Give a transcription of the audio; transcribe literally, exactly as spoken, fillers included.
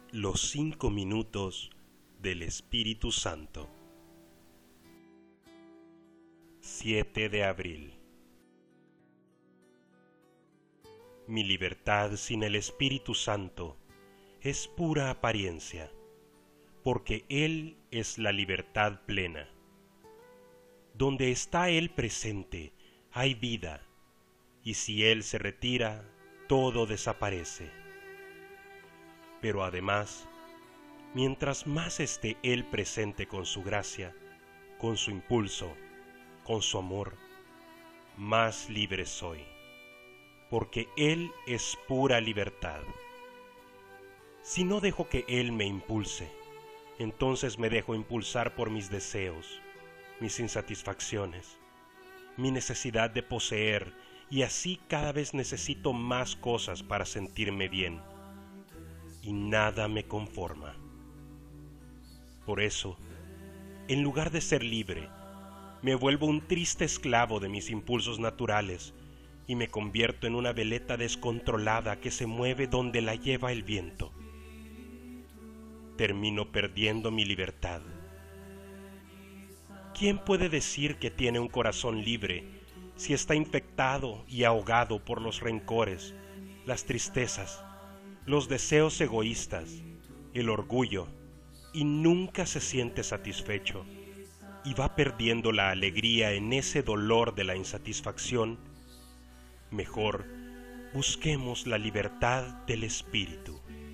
Los cinco minutos del Espíritu Santo. siete de abril. Mi libertad sin el Espíritu Santo es pura apariencia, porque Él es la libertad plena. Donde está Él presente, hay vida, y si Él se retira, todo desaparece. Pero además, mientras más esté Él presente con su gracia, con su impulso, con su amor, más libre soy, porque Él es pura libertad. Si no dejo que Él me impulse, entonces me dejo impulsar por mis deseos, mis insatisfacciones, mi necesidad de poseer, y así cada vez necesito más cosas para sentirme bien, y nada me conforma. Por eso, en lugar de ser libre, me vuelvo un triste esclavo de mis impulsos naturales y me convierto en una veleta descontrolada que se mueve donde la lleva el viento. Termino perdiendo mi libertad. ¿Quién puede decir que tiene un corazón libre si está infectado y ahogado por los rencores, las tristezas, los deseos egoístas, el orgullo, y nunca se siente satisfecho, y va perdiendo la alegría en ese dolor de la insatisfacción? Mejor busquemos la libertad del Espíritu.